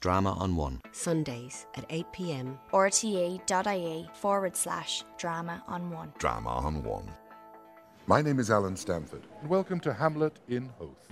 Drama on One. Sundays at 8 p.m. rte.ie/drama on one. Drama on One. My name is Alan Stamford, and welcome to Hamlet in Hoath.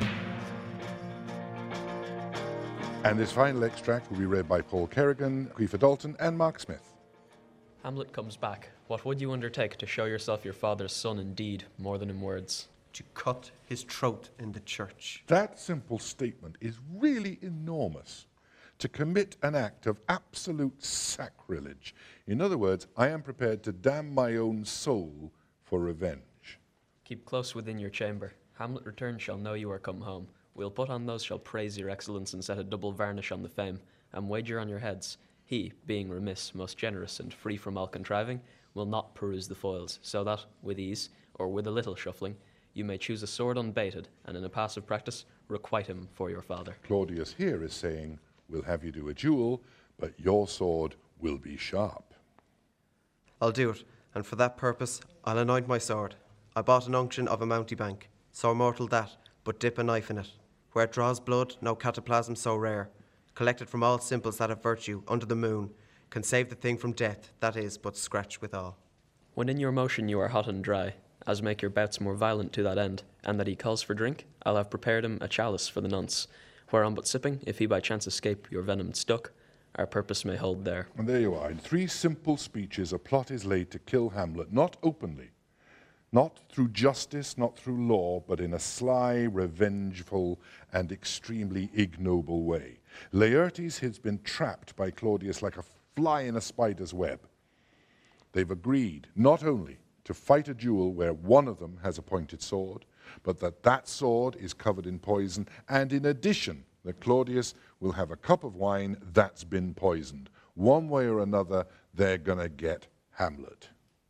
And this final extract will be read by Paul Kerrigan, Queefa Dalton, and Mark Smith. Hamlet comes back. What would you undertake to show yourself your father's son in deed, more than in words? To cut his throat in the church. That simple statement is really enormous. To commit an act of absolute sacrilege. In other words, I am prepared to damn my own soul for revenge. Keep close within your chamber. Hamlet return shall know you are come home. We'll put on those shall praise your excellence and set a double varnish on the fame, and wager on your heads. He, being remiss, most generous, and free from all contriving, will not peruse the foils, so that, with ease, or with a little shuffling, you may choose a sword unbaited, and in a passive practice, requite him for your father. Claudius here is saying, we'll have you do a duel, but your sword will be sharp. I'll do it, and for that purpose I'll anoint my sword. I bought an unction of a mountebank, so immortal that, but dip a knife in it. Where it draws blood, no cataplasm so rare, collected from all simples that have virtue, under the moon, can save the thing from death, that is but scratch withal. When in your motion you are hot and dry, as make your bouts more violent to that end, and that he calls for drink, I'll have prepared him a chalice for the nonce, whereon but sipping, if he by chance escape your venomed stuck, our purpose may hold there. And there you are. In 3 simple speeches, a plot is laid to kill Hamlet, not openly, not through justice, not through law, but in a sly, revengeful, and extremely ignoble way. Laertes has been trapped by Claudius like a fly in a spider's web. They've agreed not only to fight a duel where one of them has a pointed sword, but that sword is covered in poison, and in addition, that Claudius will have a cup of wine that's been poisoned. One way or another, they're going to get Hamlet.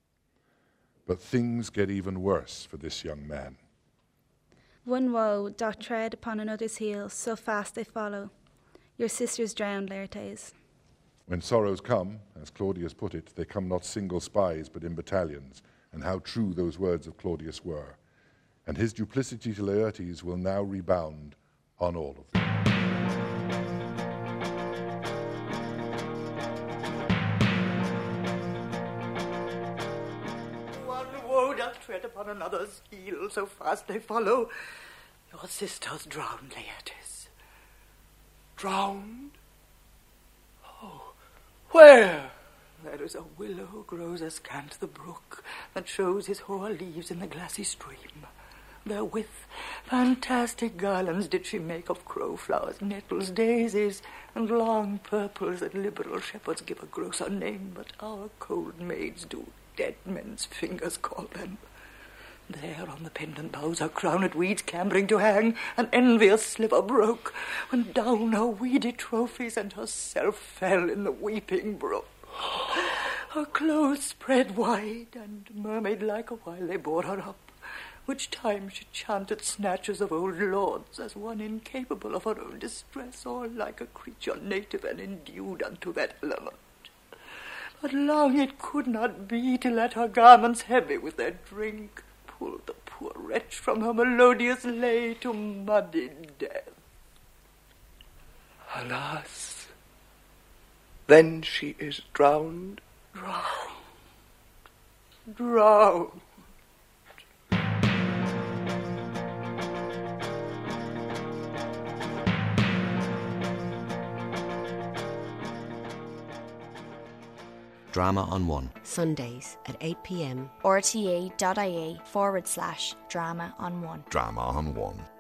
But things get even worse for this young man. One woe doth tread upon another's heels, so fast they follow. Your sister's drowned, Laertes. When sorrows come, as Claudius put it, they come not single spies, but in battalions, and how true those words of Claudius were. And his duplicity to Laertes will now rebound on all of them. One woe doth tread upon another's heel, so fast they follow. Your sister's drowned, Laertes. Drowned? Oh, where? There is a willow grows askant the brook that shows his hoar leaves in the glassy stream. Therewith fantastic garlands did she make of crowflowers, nettles, daisies, and long purples that liberal shepherds give a grosser name, but our cold maids do dead men's fingers call them. There on the pendant boughs her crowned weeds clambering to hang, an envious sliver broke, when down her weedy trophies and herself fell in the weeping brook. Her clothes spread wide, and mermaid-like a while they bore her up, which time she chanted snatches of old lords, as one incapable of her own distress, or like a creature native and endued unto that element. But long it could not be till at her garments heavy with their drink pulled the poor wretch from her melodious lay to muddy death. Alas, then she is drowned. Drowned. Drama on One. Sundays at 8 p.m. rte.ie/drama on one. Drama on One.